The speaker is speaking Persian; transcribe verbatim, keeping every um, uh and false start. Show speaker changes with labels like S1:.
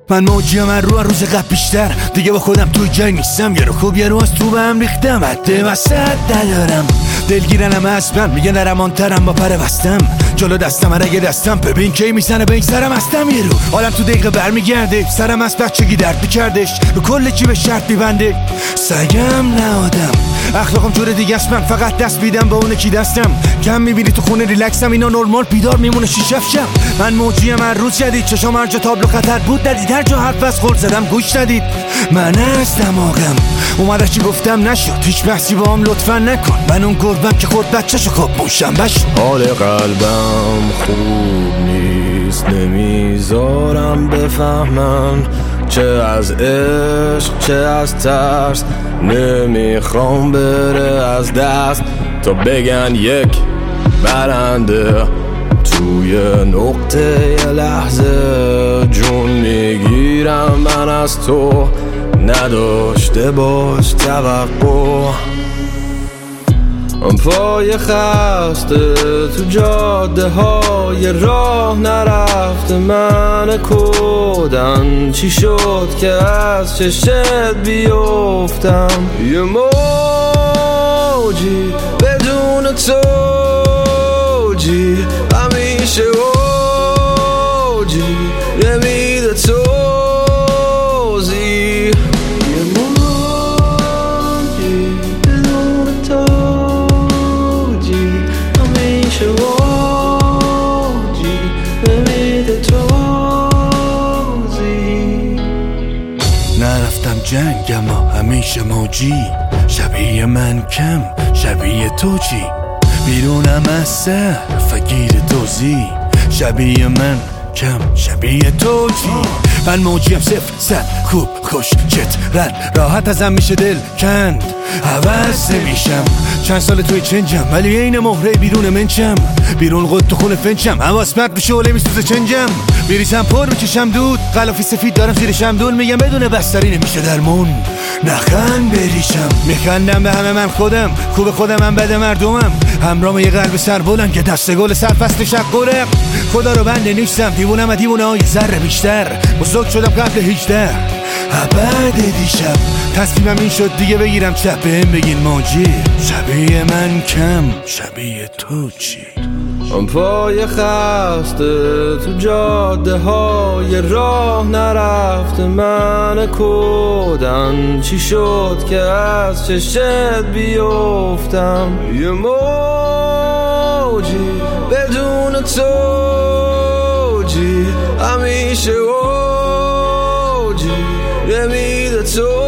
S1: من موجی من رو روز قبل بیشتر دیگه با خودم توی جنگ نیستم. یه رو خوب یه رو از تو به هم ریختم. حد وسط ندارم دلگیرنم اصلا میگه نرمان ترم با پر بستم جلو دستم رگه دستم ببین کی میزنه به این سرم هستم. یه رو حالم تو دقیقه برمیگرده سرم از بچگی درد میکردش رو کل چی به شرط میبنده. سگم نه آدم اخلاقم جور دیگه است. من فقط دست بیدم به اون کی دستم کم میبینی تو خونه ریلکسم اینا نورمال بیدار میمونه شیشفشم. من موجی من روز جدید چشام هر جا تابلو خطر بود ندید هر جا حرف از خورد زدم گوش ندید. من از دماغم اومده چی گفتم نشد هیچ بحثی با هم لطفا نکن. من اون گربم که خورد بچه‌شو خواب موشم بشد.
S2: حال قلبم خوب نیست نمیذارم بفهمن چه از عشق چه از ترس. نمیخوام بره از دست تا بگن یک برنده توی نقطه یه لحظه جون میگیرم من از تو نداشته باش توقع. پای خسته تو جاده های راه نرفته من کودن چی شد که از چشت بیفتم. یه موجی بدون توجی همیشه اوجی نمیده توزی. یه موجی بدون توجی همیشه اوجی نمیده توزی.
S1: نرفتم جنگ اما همیشه موجی شبیه من کم شبیه تو چی بیرونم از سر فگیر دوزی شبیه من کم شبیه تو چی. من موجیم صفر صد خوب خوش چت رد راحت ازم میشه دل کند عوض نمیشم. چند سال توی چنجم ولی این مهره بیرون منچم بیرون قد تو خون فنچم حواس پرت به شعله میسوزه چنجم بریزم پر میکشم دود غلافی سفید دارم زیر شمدون میگم بدون بستری نمیشه درمون. نخند بریشم میخندم به همه من خودم خوب خودم من بده مردمم همرام یه قلب سر بلند که دست گل سر فصل شقوره. خدا رو بنده نیستم دیوونم و دیوونه های ذره بیشتر بزرگ شدم قبل هجده بعد دیشب تصمیمم این شد دیگه بگیرم چپ بهم بگین موجی شبیه من کم شبیه تو چی.
S2: پای خسته تو جاده های راه نرفته من کودن چی شد که از چشت بیفتم. یه موجی بدون توجی همیشه اوجی نمیده تو